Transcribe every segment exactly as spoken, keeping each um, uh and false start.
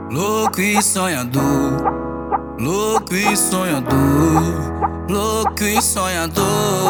Louco e sonhador, louco e sonhador, louco e sonhador,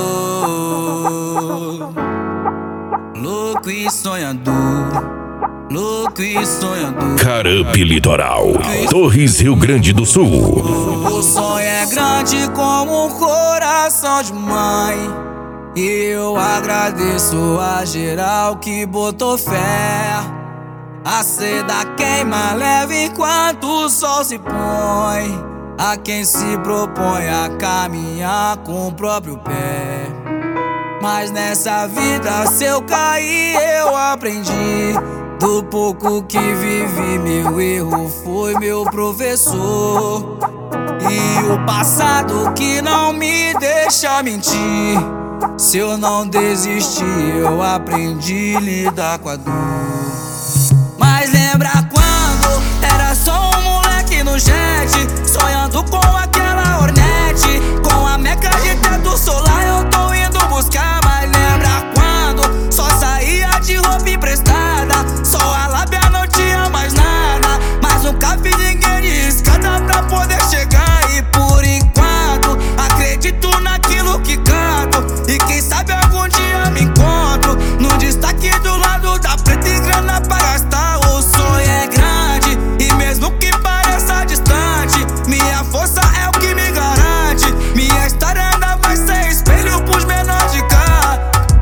louco e sonhador, louco e sonhador. Carampi Litoral, Torres, Rio Grande do Sul. O sonho é grande como um coração de mãe, e eu agradeço a geral que botou fé. A seda queima leve enquanto o sol se põe, a quem se propõe a caminhar com o próprio pé. Mas nessa vida, se eu cair, eu aprendi. Do pouco que vivi, meu erro foi meu professor. E o passado que não me deixa mentir. Se eu não desistir, eu aprendi a lidar com a dor. Mas lembra quando era só um moleque no jet, sonhando com aquela Hornet, com a meca de teto solar eu tô indo buscar. Mas lembra quando só saía de roupa emprestada, só a lábia não tinha mais nada, mas nunca vi ninguém de escada pra poder chegar. E por enquanto acredito naquilo que canto, e quem sabe algum dia me encontro no destaque do lado da preta e grana pra gastar. O sonho é grande e mesmo que pareça distante, minha força é o que me garante. Minha história ainda vai ser espelho pros menores de cá.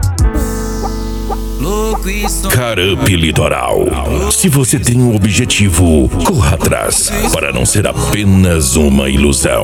Louco e sonhador. Carampi Litoral. Se você tem um objetivo, corra atrás, para não ser apenas uma ilusão.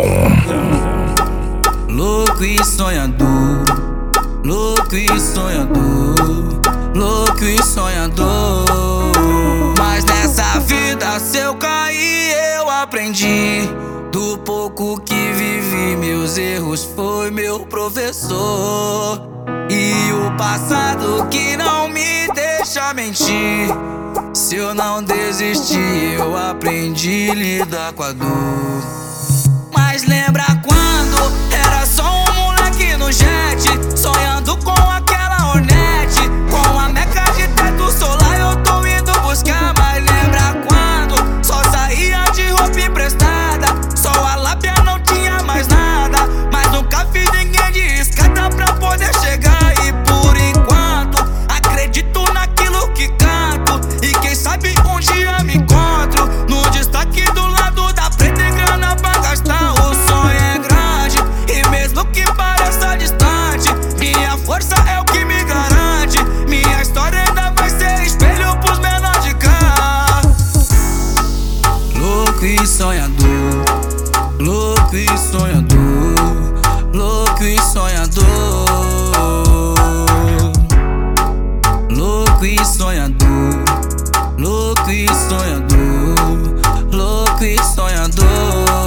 Louco e sonhador, louco e sonhador, louco e sonhador. Mas nessa vida, se eu cair, eu aprendi. Do pouco que vivi, meus erros foi meu professor. E o passado que não me deixa mentir. Se eu não desistir, eu aprendi a lidar com a dor. Mas lembra quando era só um moleque no jet, sonhando com aquela Hornet, com a meca de teto solar eu tô indo buscar. Mas lembra quando só saía de roupa emprestada, só a lábia não tinha mais nada, mas nunca vi ninguém de escada pra poder chegar. E por enquanto acredito naquilo que canto, e quem sabe um dia me encontro no destaque do lado da preta e grana pra gastar. O sonho é grande e mesmo que pareça distante, minha força é o que me garante. Minha história ainda vai ser espelho pros menores de cá. Louco e sonhador, louco e sonhador, louco e sonhador, louco e sonhador, louco e sonhador, louco e sonhador.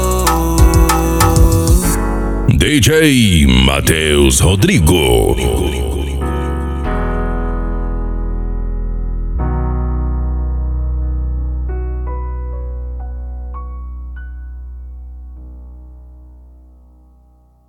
D J Matheus Rodrigo.